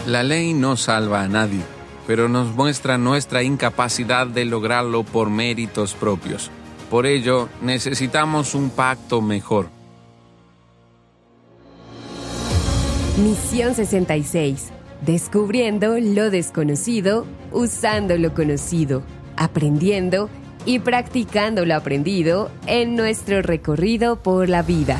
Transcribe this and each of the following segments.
La ley no salva a nadie, pero nos muestra nuestra incapacidad de lograrlo por méritos propios. Por ello, necesitamos un pacto mejor. Misión 66. Descubriendo lo desconocido, usando lo conocido, aprendiendo y practicando lo aprendido en nuestro recorrido por la vida.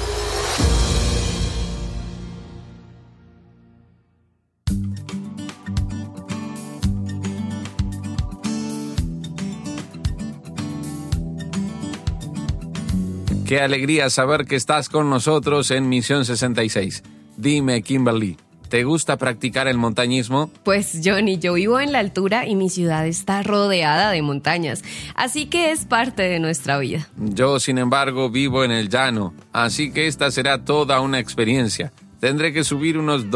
Qué alegría saber que estás con nosotros en Misión 66. Dime, Kimberly, ¿te gusta practicar el montañismo? Pues Johnny, yo vivo en la altura y mi ciudad está rodeada de montañas, así que es parte de nuestra vida. Yo, sin embargo, vivo en el llano, así que esta será toda una experiencia. Tendré que subir unos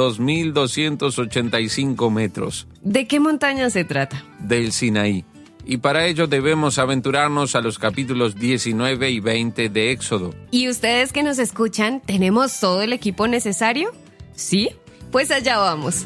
2.285 metros. ¿De qué montaña se trata? Del Sinaí. Y para ello debemos aventurarnos a los capítulos 19 y 20 de Éxodo. ¿Y ustedes que nos escuchan, tenemos todo el equipo necesario? ¿Sí? Pues allá vamos.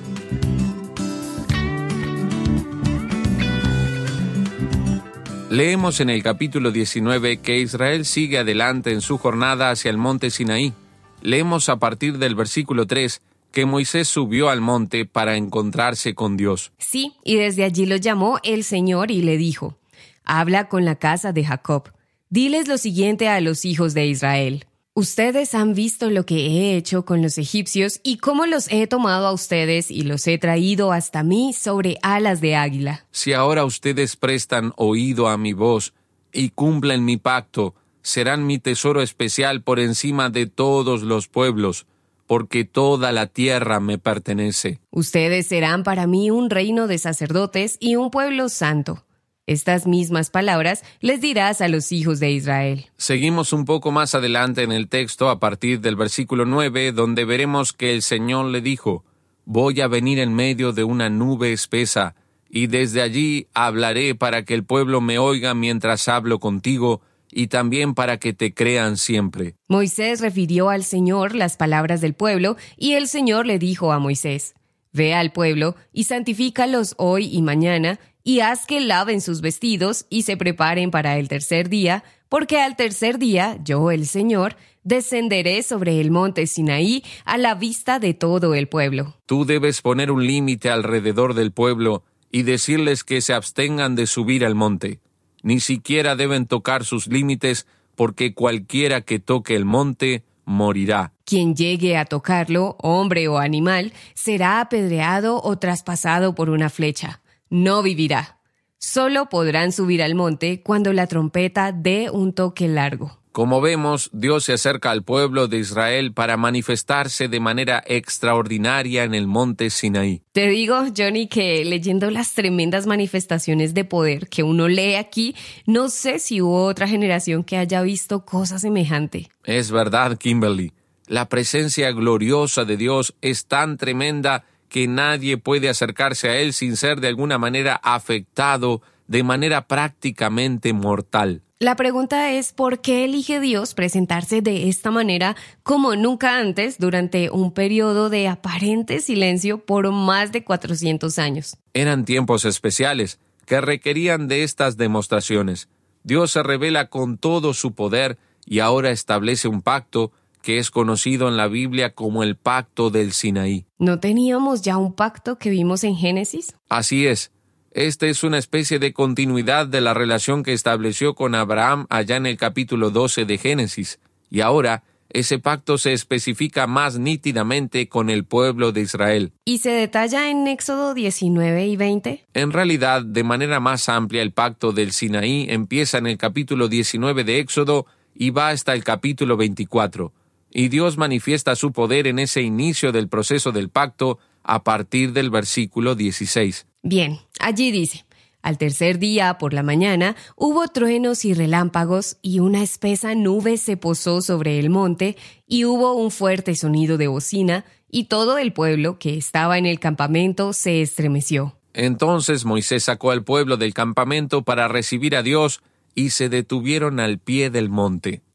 Leemos en el capítulo 19 que Israel sigue adelante en su jornada hacia el monte Sinaí. Leemos a partir del versículo 3 que Moisés subió al monte para encontrarse con Dios. Sí, y desde allí lo llamó el Señor y le dijo: habla con la casa de Jacob. Diles lo siguiente a los hijos de Israel. Ustedes han visto lo que he hecho con los egipcios y cómo los he tomado a ustedes y los he traído hasta mí sobre alas de águila. Si ahora ustedes prestan oído a mi voz y cumplen mi pacto, serán mi tesoro especial por encima de todos los pueblos, porque toda la tierra me pertenece. Ustedes serán para mí un reino de sacerdotes y un pueblo santo. Estas mismas palabras les dirás a los hijos de Israel. Seguimos un poco más adelante en el texto a partir del versículo 9, donde veremos que el Señor le dijo: voy a venir en medio de una nube espesa, y desde allí hablaré para que el pueblo me oiga mientras hablo contigo, y también para que te crean siempre. Moisés refirió al Señor las palabras del pueblo, y el Señor le dijo a Moisés: ve al pueblo y santifícalos hoy y mañana, y haz que laven sus vestidos y se preparen para el tercer día, porque al tercer día yo, el Señor, descenderé sobre el monte Sinaí a la vista de todo el pueblo. Tú debes poner un límite alrededor del pueblo y decirles que se abstengan de subir al monte. Ni siquiera deben tocar sus límites, porque cualquiera que toque el monte morirá. Quien llegue a tocarlo, hombre o animal, será apedreado o traspasado por una flecha. No vivirá. Solo podrán subir al monte cuando la trompeta dé un toque largo. Como vemos, Dios se acerca al pueblo de Israel para manifestarse de manera extraordinaria en el monte Sinaí. Te digo, Johnny, que leyendo las tremendas manifestaciones de poder que uno lee aquí, no sé si hubo otra generación que haya visto cosa semejante. Es verdad, Kimberly. La presencia gloriosa de Dios es tan tremenda que nadie puede acercarse a Él sin ser de alguna manera afectado de manera prácticamente mortal. La pregunta es, ¿por qué elige Dios presentarse de esta manera como nunca antes durante un periodo de aparente silencio por más de 400 años? Eran tiempos especiales que requerían de estas demostraciones. Dios se revela con todo su poder y ahora establece un pacto que es conocido en la Biblia como el Pacto del Sinaí. ¿No teníamos ya un pacto que vimos en Génesis? Así es. Esta es una especie de continuidad de la relación que estableció con Abraham allá en el capítulo 12 de Génesis. Y ahora, ese pacto se especifica más nítidamente con el pueblo de Israel. ¿Y se detalla en Éxodo 19 y 20? En realidad, de manera más amplia, el Pacto del Sinaí empieza en el capítulo 19 de Éxodo y va hasta el capítulo 24. Y Dios manifiesta su poder en ese inicio del proceso del pacto a partir del versículo 16. Bien, allí dice: al tercer día por la mañana hubo truenos y relámpagos, y una espesa nube se posó sobre el monte, y hubo un fuerte sonido de bocina, y todo el pueblo que estaba en el campamento se estremeció. Entonces Moisés sacó al pueblo del campamento para recibir a Dios, y se detuvieron al pie del monte.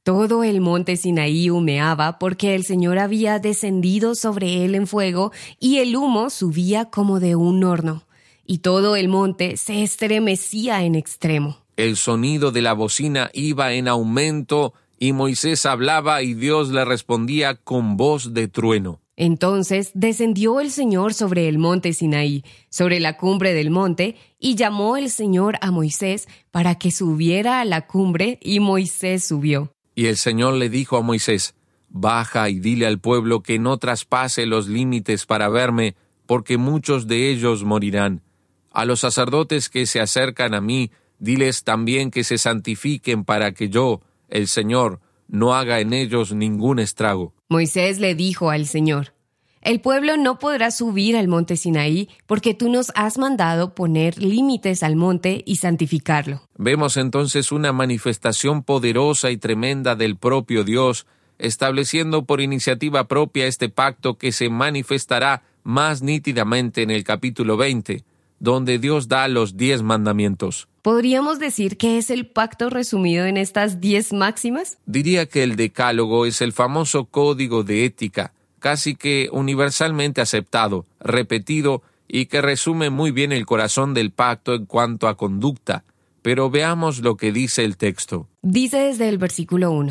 Todo el monte Sinaí humeaba porque el Señor había descendido sobre él en fuego y el humo subía como de un horno. Y todo el monte se estremecía en extremo. El sonido de la bocina iba en aumento y Moisés hablaba y Dios le respondía con voz de trueno. Entonces descendió el Señor sobre el monte Sinaí, sobre la cumbre del monte, y llamó el Señor a Moisés para que subiera a la cumbre, y Moisés subió. Y el Señor le dijo a Moisés: baja y dile al pueblo que no traspase los límites para verme, porque muchos de ellos morirán. A los sacerdotes que se acercan a mí, diles también que se santifiquen para que yo, el Señor, no haga en ellos ningún estrago. Moisés le dijo al Señor: el pueblo no podrá subir al monte Sinaí porque tú nos has mandado poner límites al monte y santificarlo. Vemos entonces una manifestación poderosa y tremenda del propio Dios, estableciendo por iniciativa propia este pacto que se manifestará más nítidamente en el capítulo 20, donde Dios da los 10 mandamientos. ¿Podríamos decir que es el pacto resumido en estas 10 máximas? Diría que el Decálogo es el famoso código de ética, casi que universalmente aceptado, repetido y que resume muy bien el corazón del pacto en cuanto a conducta. Pero veamos lo que dice el texto. Dice desde el versículo 1.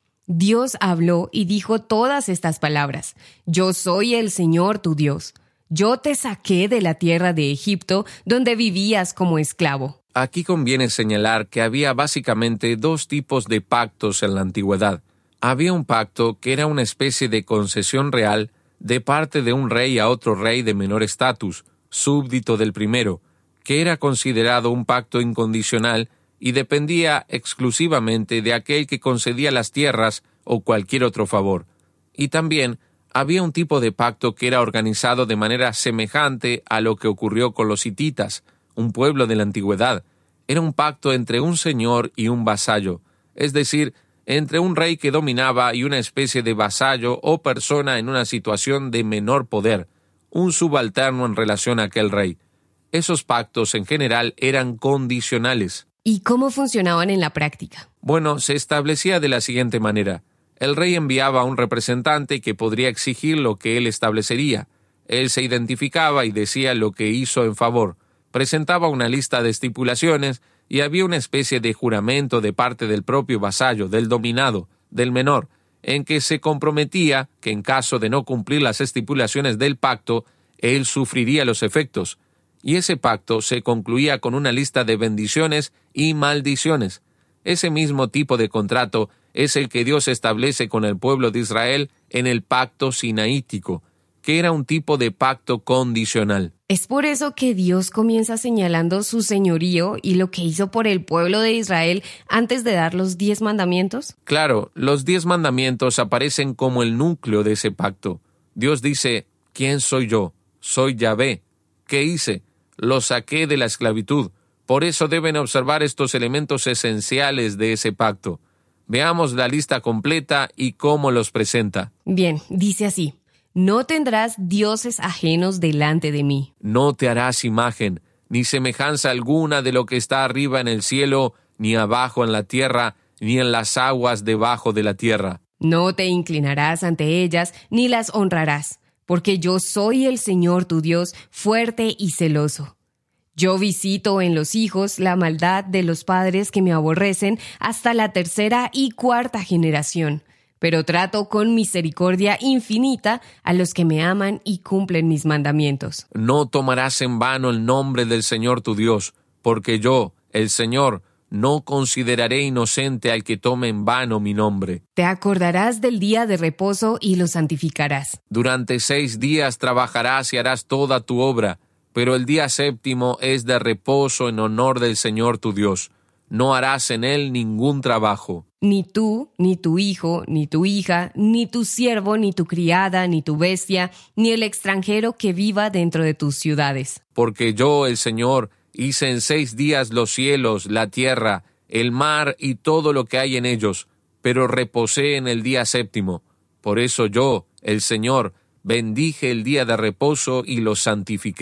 Dios habló y dijo todas estas palabras: Yo soy el Señor tu Dios. Yo te saqué de la tierra de Egipto, donde vivías como esclavo. Aquí conviene señalar que había básicamente 2 tipos de pactos en la antigüedad. Había un pacto que era una especie de concesión real de parte de un rey a otro rey de menor estatus, súbdito del primero, que era considerado un pacto incondicional y dependía exclusivamente de aquel que concedía las tierras o cualquier otro favor. Y también había un tipo de pacto que era organizado de manera semejante a lo que ocurrió con los hititas, un pueblo de la antigüedad. Era un pacto entre un señor y un vasallo, es decir, entre un rey que dominaba y una especie de vasallo o persona en una situación de menor poder, un subalterno en relación a aquel rey. Esos pactos en general eran condicionales. ¿Y cómo funcionaban en la práctica? Bueno, se establecía de la siguiente manera. El rey enviaba a un representante que podría exigir lo que él establecería. Él se identificaba y decía lo que hizo en favor. Presentaba una lista de estipulaciones y había una especie de juramento de parte del propio vasallo, del dominado, del menor, en que se comprometía que en caso de no cumplir las estipulaciones del pacto, él sufriría los efectos. Y ese pacto se concluía con una lista de bendiciones y maldiciones. Ese mismo tipo de contrato es el que Dios establece con el pueblo de Israel en el pacto sinaítico, que era un tipo de pacto condicional. ¿Es por eso que Dios comienza señalando su señorío y lo que hizo por el pueblo de Israel antes de dar los 10 mandamientos? Claro, los 10 mandamientos aparecen como el núcleo de ese pacto. Dios dice: ¿quién soy yo? Soy Yahvé. ¿Qué hice? Lo saqué de la esclavitud. Por eso deben observar estos elementos esenciales de ese pacto. Veamos la lista completa y cómo los presenta. Bien, dice así: No tendrás dioses ajenos delante de mí. No te harás imagen, ni semejanza alguna de lo que está arriba en el cielo, ni abajo en la tierra, ni en las aguas debajo de la tierra. No te inclinarás ante ellas, ni las honrarás, porque yo soy el Señor tu Dios, fuerte y celoso. Yo visito en los hijos la maldad de los padres que me aborrecen hasta la 3ª y 4ª generación. Pero trato con misericordia infinita a los que me aman y cumplen mis mandamientos. No tomarás en vano el nombre del Señor tu Dios, porque yo, el Señor, no consideraré inocente al que tome en vano mi nombre. Te acordarás del día de reposo y lo santificarás. Durante 6 días trabajarás y harás toda tu obra, pero el día 7º es de reposo en honor del Señor tu Dios. No harás en él ningún trabajo. Ni tú, ni tu hijo, ni tu hija, ni tu siervo, ni tu criada, ni tu bestia, ni el extranjero que viva dentro de tus ciudades. Porque yo, el Señor, hice en 6 días los cielos, la tierra, el mar y todo lo que hay en ellos, pero reposé en el día 7º. Por eso yo, el Señor, bendije el día de reposo y lo santifiqué.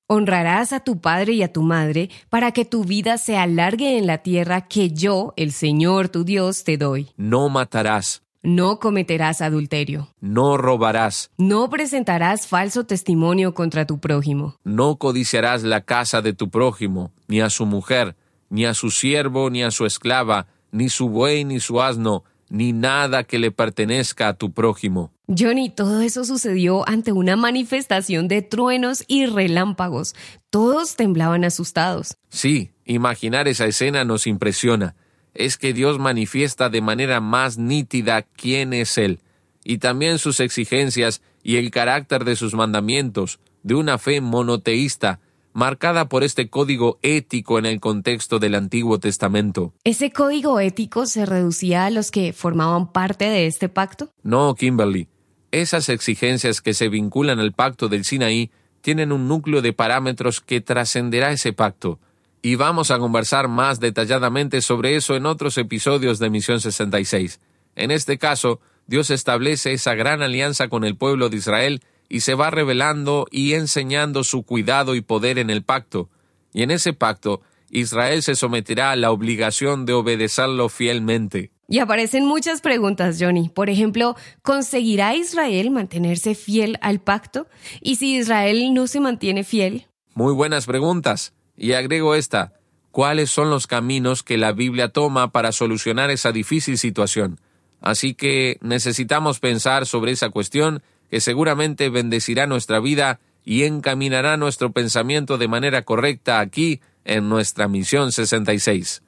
Honrarás a tu padre y a tu madre para que tu vida se alargue en la tierra que yo, el Señor tu Dios, te doy. No matarás. No cometerás adulterio. No robarás. No presentarás falso testimonio contra tu prójimo. No codiciarás la casa de tu prójimo, ni a su mujer, ni a su siervo, ni a su esclava, ni su buey, ni su asno, ni nada que le pertenezca a tu prójimo. Johnny, todo eso sucedió ante una manifestación de truenos y relámpagos. Todos temblaban asustados. Sí, imaginar esa escena nos impresiona. Es que Dios manifiesta de manera más nítida quién es Él, y también sus exigencias y el carácter de sus mandamientos, de una fe monoteísta, marcada por este código ético en el contexto del Antiguo Testamento. ¿Ese código ético se reducía a los que formaban parte de este pacto? No, Kimberly. Esas exigencias que se vinculan al pacto del Sinaí tienen un núcleo de parámetros que trascenderá ese pacto. Y vamos a conversar más detalladamente sobre eso en otros episodios de Misión 66. En este caso, Dios establece esa gran alianza con el pueblo de Israel y se va revelando y enseñando su cuidado y poder en el pacto. Y en ese pacto, Israel se someterá a la obligación de obedecerlo fielmente. Y aparecen muchas preguntas, Johnny. Por ejemplo, ¿conseguirá Israel mantenerse fiel al pacto? ¿Y si Israel no se mantiene fiel? Muy buenas preguntas. Y agrego esta: ¿cuáles son los caminos que la Biblia toma para solucionar esa difícil situación? Así que necesitamos pensar sobre esa cuestión que seguramente bendecirá nuestra vida y encaminará nuestro pensamiento de manera correcta aquí en nuestra Misión 66.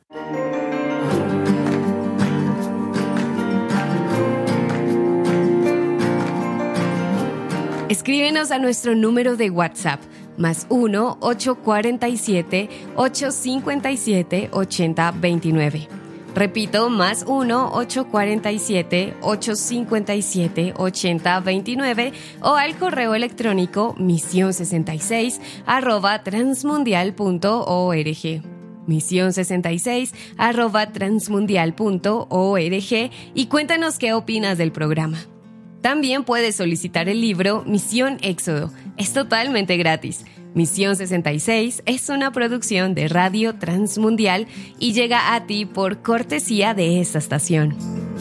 Escríbenos a nuestro número de WhatsApp, más 1-847-857-8029. Repito, más 1-847-857-8029 o al correo electrónico misión66@transmundial.org. misión66@transmundial.org y cuéntanos qué opinas del programa. También puedes solicitar el libro Misión Éxodo. Es totalmente gratis. Misión 66 es una producción de Radio Transmundial y llega a ti por cortesía de esta estación.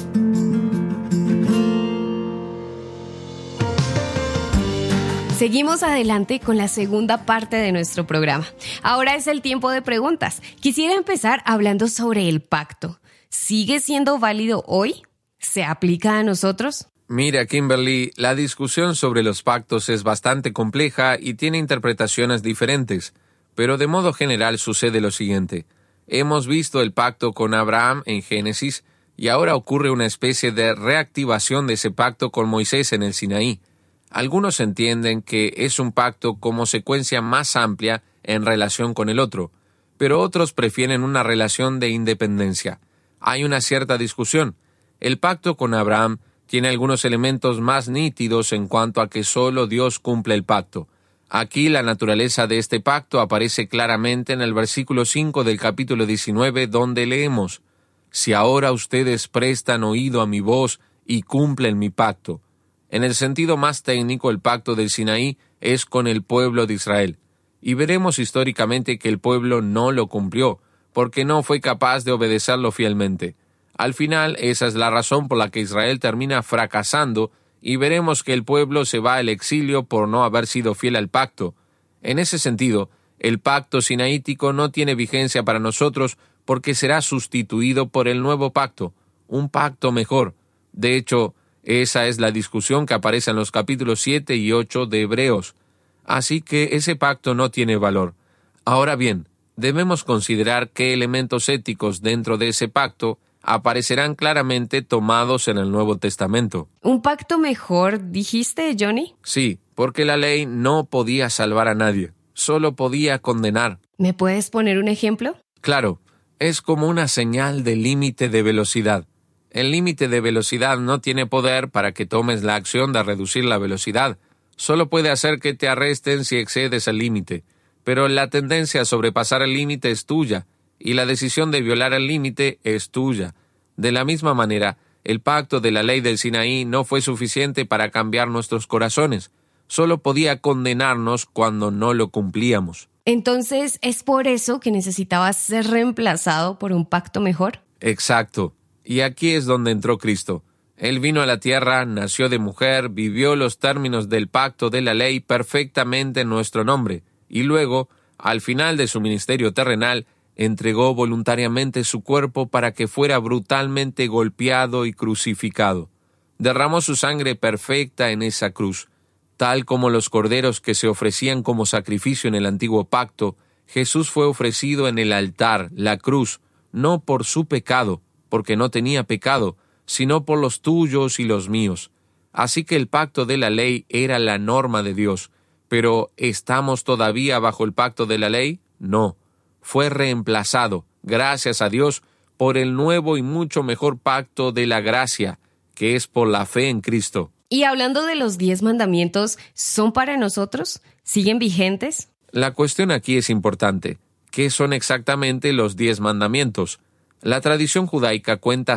Seguimos adelante con la segunda parte de nuestro programa. Ahora es el tiempo de preguntas. Quisiera empezar hablando sobre el pacto. ¿Sigue siendo válido hoy? ¿Se aplica a nosotros? Mira, Kimberly, la discusión sobre los pactos es bastante compleja y tiene interpretaciones diferentes, pero de modo general sucede lo siguiente. Hemos visto el pacto con Abraham en Génesis y ahora ocurre una especie de reactivación de ese pacto con Moisés en el Sinaí. Algunos entienden que es un pacto como secuencia más amplia en relación con el otro, pero otros prefieren una relación de independencia. Hay una cierta discusión. El pacto con Abraham tiene algunos elementos más nítidos en cuanto a que solo Dios cumple el pacto. Aquí la naturaleza de este pacto aparece claramente en el versículo 5 del capítulo 19, donde leemos: «Si ahora ustedes prestan oído a mi voz y cumplen mi pacto». En el sentido más técnico, el pacto del Sinaí es con el pueblo de Israel. Y veremos históricamente que el pueblo no lo cumplió, porque no fue capaz de obedecerlo fielmente. Al final, esa es la razón por la que Israel termina fracasando y veremos que el pueblo se va al exilio por no haber sido fiel al pacto. En ese sentido, el pacto sinaítico no tiene vigencia para nosotros porque será sustituido por el nuevo pacto, un pacto mejor. De hecho, esa es la discusión que aparece en los capítulos 7 y 8 de Hebreos. Así que ese pacto no tiene valor. Ahora bien, debemos considerar qué elementos éticos dentro de ese pacto aparecerán claramente tomados en el Nuevo Testamento. ¿Un pacto mejor, dijiste, Johnny? Sí, porque la ley no podía salvar a nadie, solo podía condenar. ¿Me puedes poner un ejemplo? Claro, es como una señal de límite de velocidad. El límite de velocidad no tiene poder para que tomes la acción de reducir la velocidad. Solo puede hacer que te arresten si excedes el límite. Pero la tendencia a sobrepasar el límite es tuya, y la decisión de violar el límite es tuya. De la misma manera, el pacto de la ley del Sinaí no fue suficiente para cambiar nuestros corazones. solo podía condenarnos cuando no lo cumplíamos. Entonces, ¿es por eso que necesitaba ser reemplazado por un pacto mejor? Exacto. Y aquí es donde entró Cristo. Él vino a la tierra, nació de mujer, vivió los términos del pacto de la ley perfectamente en nuestro nombre, y luego, al final de su ministerio terrenal, entregó voluntariamente su cuerpo para que fuera brutalmente golpeado y crucificado. Derramó su sangre perfecta en esa cruz. Tal como los corderos que se ofrecían como sacrificio en el antiguo pacto, Jesús fue ofrecido en el altar, la cruz, no por su pecado, porque no tenía pecado, sino por los tuyos y los míos. Así que el pacto de la ley era la norma de Dios. Pero ¿estamos todavía bajo el pacto de la ley? No. Fue reemplazado, gracias a Dios, por el nuevo y mucho mejor pacto de la gracia, que es por la fe en Cristo. Y hablando de los 10 mandamientos, ¿son para nosotros? ¿Siguen vigentes? La cuestión aquí es importante. ¿Qué son exactamente los 10 mandamientos? La tradición judaica cuenta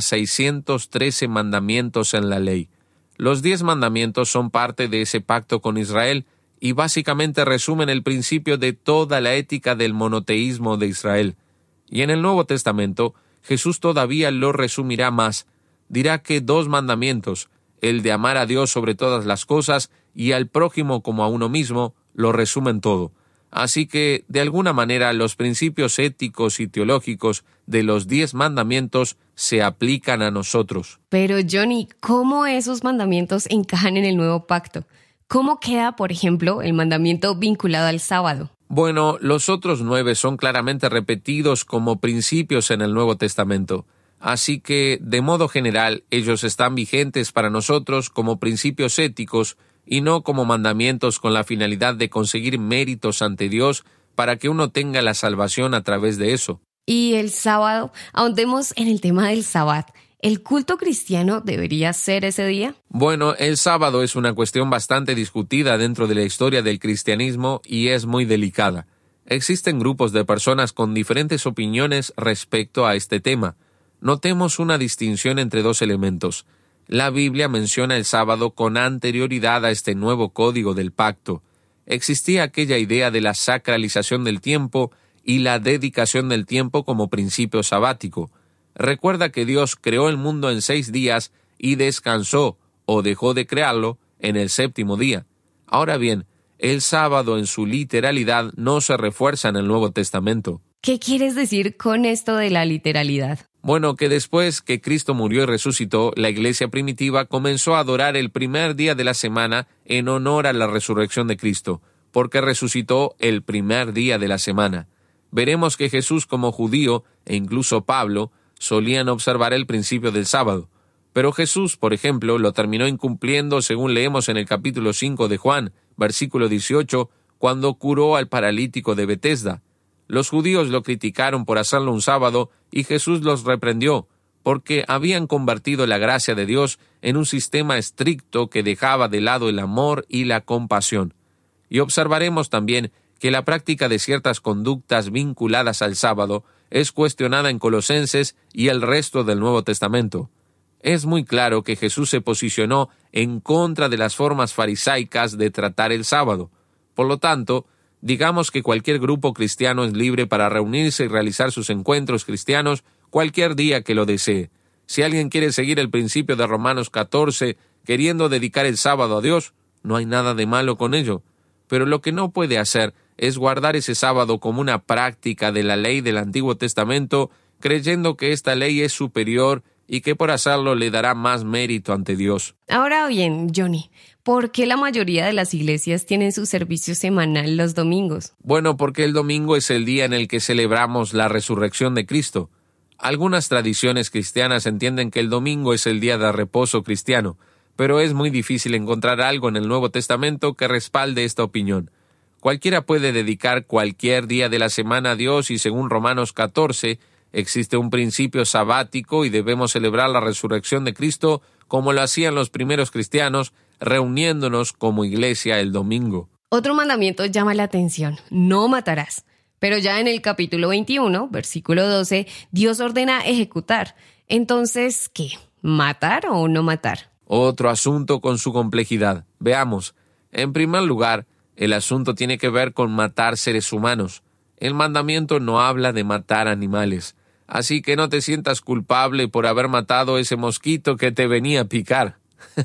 613 mandamientos en la ley. Los 10 mandamientos son parte de ese pacto con Israel y básicamente resumen el principio de toda la ética del monoteísmo de Israel. Y en el Nuevo Testamento, Jesús todavía lo resumirá más. Dirá que 2 mandamientos, el de amar a Dios sobre todas las cosas y al prójimo como a uno mismo, lo resumen todo. Así que, de alguna manera, los principios éticos y teológicos de los 10 mandamientos se aplican a nosotros. Pero, Johnny, ¿cómo esos mandamientos encajan en el nuevo pacto? ¿Cómo queda, por ejemplo, el mandamiento vinculado al sábado? Bueno, los otros 9 son claramente repetidos como principios en el Nuevo Testamento. Así que, de modo general, ellos están vigentes para nosotros como principios éticos y no como mandamientos con la finalidad de conseguir méritos ante Dios para que uno tenga la salvación a través de eso. ¿Y el sábado? Ahondemos en el tema del sábado. ¿El culto cristiano debería ser ese día? Bueno, el sábado es una cuestión bastante discutida dentro de la historia del cristianismo y es muy delicada. Existen grupos de personas con diferentes opiniones respecto a este tema. Notemos una distinción entre 2 elementos. La Biblia menciona el sábado con anterioridad a este nuevo código del pacto. Existía aquella idea de la sacralización del tiempo y la dedicación del tiempo como principio sabático. Recuerda que Dios creó el mundo en 6 días y descansó, o dejó de crearlo, en el 7º día. Ahora bien, el sábado en su literalidad no se refuerza en el Nuevo Testamento. ¿Qué quieres decir con esto de la literalidad? Bueno, que después que Cristo murió y resucitó, la iglesia primitiva comenzó a adorar el primer día de la semana en honor a la resurrección de Cristo, porque resucitó el primer día de la semana. Veremos que Jesús como judío, e incluso Pablo, solían observar el principio del sábado. Pero Jesús, por ejemplo, lo terminó incumpliendo según leemos en el capítulo 5 de Juan, versículo 18, cuando curó al paralítico de Betesda. Los judíos lo criticaron por hacerlo un sábado y Jesús los reprendió, porque habían convertido la gracia de Dios en un sistema estricto que dejaba de lado el amor y la compasión. Y observaremos también que la práctica de ciertas conductas vinculadas al sábado es cuestionada en Colosenses y el resto del Nuevo Testamento. Es muy claro que Jesús se posicionó en contra de las formas farisaicas de tratar el sábado. Por lo tanto, digamos que cualquier grupo cristiano es libre para reunirse y realizar sus encuentros cristianos cualquier día que lo desee. Si alguien quiere seguir el principio de Romanos 14, queriendo dedicar el sábado a Dios, no hay nada de malo con ello. Pero lo que no puede hacer es guardar ese sábado como una práctica de la ley del Antiguo Testamento, creyendo que esta ley es superior y que por hacerlo le dará más mérito ante Dios. Ahora bien, Johnny, ¿por qué la mayoría de las iglesias tienen su servicio semanal los domingos? Bueno, porque el domingo es el día en el que celebramos la resurrección de Cristo. Algunas tradiciones cristianas entienden que el domingo es el día de reposo cristiano, pero es muy difícil encontrar algo en el Nuevo Testamento que respalde esta opinión. Cualquiera puede dedicar cualquier día de la semana a Dios y según Romanos 14, existe un principio sabático y debemos celebrar la resurrección de Cristo como lo hacían los primeros cristianos, reuniéndonos como iglesia el domingo. Otro mandamiento llama la atención: no matarás. Pero ya en el capítulo 21, versículo 12, Dios ordena ejecutar. Entonces, ¿qué? ¿Matar o no matar? Otro asunto con su complejidad. Veamos. En primer lugar, el asunto tiene que ver con matar seres humanos. El mandamiento no habla de matar animales, así que no te sientas culpable por haber matado ese mosquito que te venía a picar.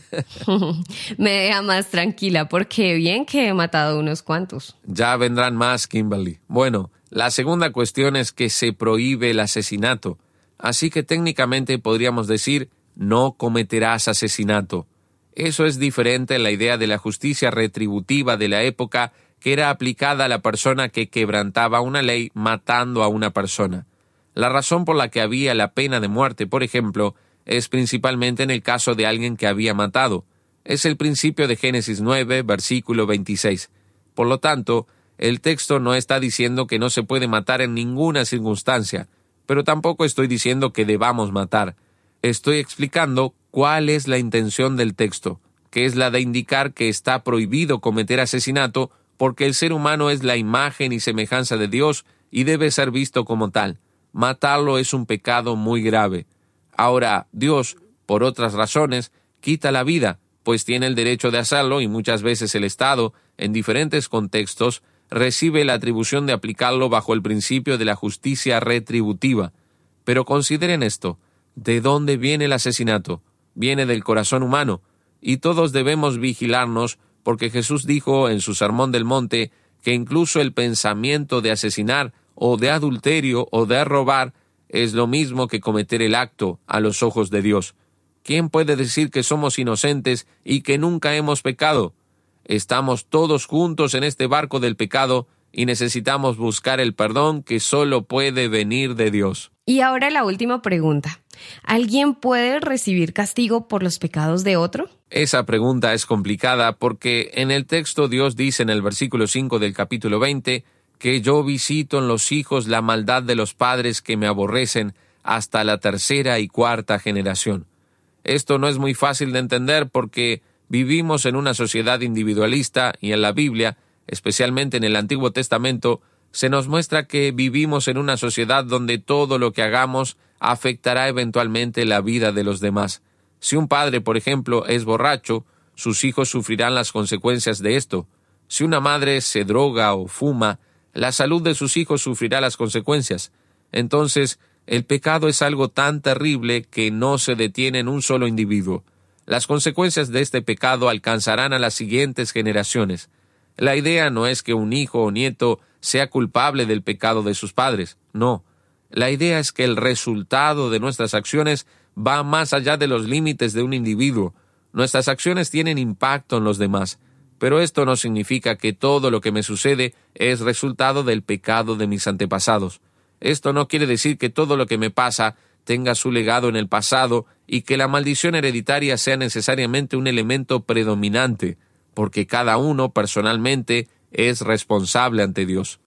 Me deja más tranquila porque bien que he matado unos cuantos. Ya vendrán más, Kimberly. Bueno, la segunda cuestión es que se prohíbe el asesinato, así que técnicamente podríamos decir no cometerás asesinato. Eso es diferente a la idea de la justicia retributiva de la época que era aplicada a la persona que quebrantaba una ley matando a una persona. La razón por la que había la pena de muerte, por ejemplo, es principalmente en el caso de alguien que había matado. Es el principio de Génesis 9, versículo 26. Por lo tanto, el texto no está diciendo que no se puede matar en ninguna circunstancia, pero tampoco estoy diciendo que debamos matar. Estoy explicando cuál es la intención del texto, que es la de indicar que está prohibido cometer asesinato porque el ser humano es la imagen y semejanza de Dios y debe ser visto como tal. Matarlo es un pecado muy grave. Ahora, Dios, por otras razones, quita la vida, pues tiene el derecho de hacerlo y muchas veces el Estado, en diferentes contextos, recibe la atribución de aplicarlo bajo el principio de la justicia retributiva. Pero consideren esto. ¿De dónde viene el asesinato? Viene del corazón humano, y todos debemos vigilarnos porque Jesús dijo en su Sermón del Monte que incluso el pensamiento de asesinar o de adulterio o de robar es lo mismo que cometer el acto a los ojos de Dios. ¿Quién puede decir que somos inocentes y que nunca hemos pecado? Estamos todos juntos en este barco del pecado y necesitamos buscar el perdón que solo puede venir de Dios. Y ahora la última pregunta. ¿Alguien puede recibir castigo por los pecados de otro? Esa pregunta es complicada porque en el texto Dios dice en el versículo 5 del capítulo 20 que yo visito en los hijos la maldad de los padres que me aborrecen hasta la tercera y cuarta generación. Esto no es muy fácil de entender porque vivimos en una sociedad individualista y en la Biblia, especialmente en el Antiguo Testamento, se nos muestra que vivimos en una sociedad donde todo lo que hagamos afectará eventualmente la vida de los demás. Si un padre, por ejemplo, es borracho, sus hijos sufrirán las consecuencias de esto. Si una madre se droga o fuma, la salud de sus hijos sufrirá las consecuencias. Entonces, el pecado es algo tan terrible que no se detiene en un solo individuo. Las consecuencias de este pecado alcanzarán a las siguientes generaciones. La idea no es que un hijo o nieto sea culpable del pecado de sus padres, no. La idea es que el resultado de nuestras acciones va más allá de los límites de un individuo. Nuestras acciones tienen impacto en los demás, pero esto no significa que todo lo que me sucede es resultado del pecado de mis antepasados. Esto no quiere decir que todo lo que me pasa tenga su legado en el pasado y que la maldición hereditaria sea necesariamente un elemento predominante, porque cada uno personalmente es responsable ante Dios.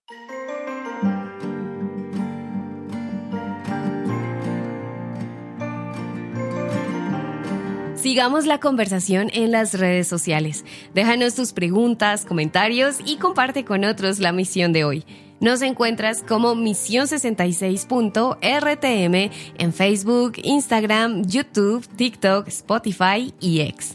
Sigamos la conversación en las redes sociales. Déjanos tus preguntas, comentarios y comparte con otros la misión de hoy. Nos encuentras como Misión66.rtm en Facebook, Instagram, YouTube, TikTok, Spotify y X.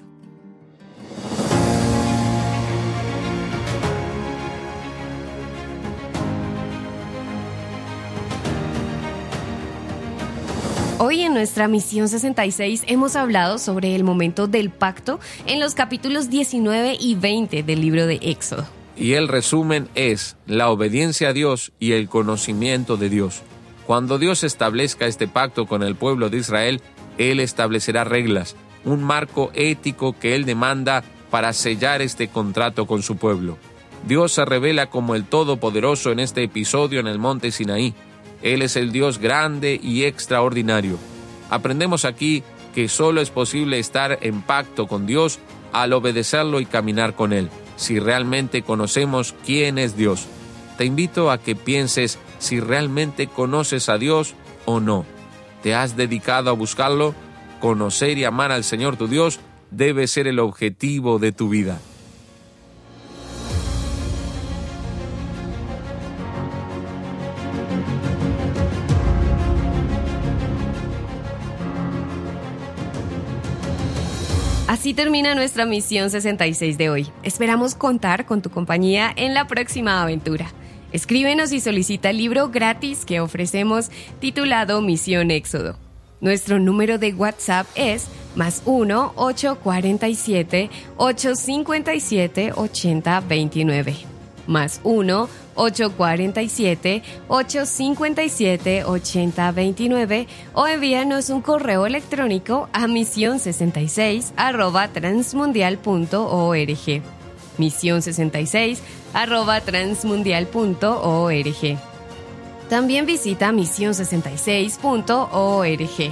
Hoy en nuestra Misión 66 hemos hablado sobre el momento del pacto en los capítulos 19 y 20 del libro de Éxodo. Y el resumen es la obediencia a Dios y el conocimiento de Dios. Cuando Dios establezca este pacto con el pueblo de Israel, Él establecerá reglas, un marco ético que Él demanda para sellar este contrato con su pueblo. Dios se revela como el Todopoderoso en este episodio en el monte Sinaí. Él es el Dios grande y extraordinario. Aprendemos aquí que solo es posible estar en pacto con Dios al obedecerlo y caminar con Él, si realmente conocemos quién es Dios. Te invito a que pienses si realmente conoces a Dios o no. ¿Te has dedicado a buscarlo? Conocer y amar al Señor tu Dios debe ser el objetivo de tu vida. Ha Así termina nuestra misión 66 de hoy. Esperamos contar con tu compañía en la próxima aventura. Escríbenos y solicita el libro gratis que ofrecemos titulado Misión Éxodo. Nuestro número de WhatsApp es +1 847 857 8029. +1 847 857 8029 o envíanos un correo electrónico a mision66@transmundial.org. mision66@transmundial.org. También visita mision66.org.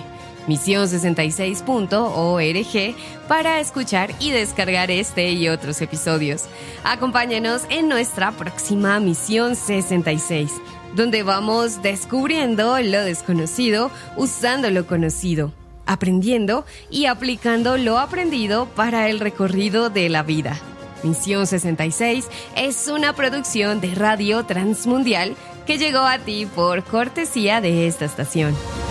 mision66.org para escuchar y descargar este y otros episodios. Acompáñanos en nuestra próxima Misión 66, donde vamos descubriendo lo desconocido usando lo conocido, aprendiendo y aplicando lo aprendido para el recorrido de la vida. Misión 66 es una producción de Radio Transmundial que llegó a ti por cortesía de esta estación.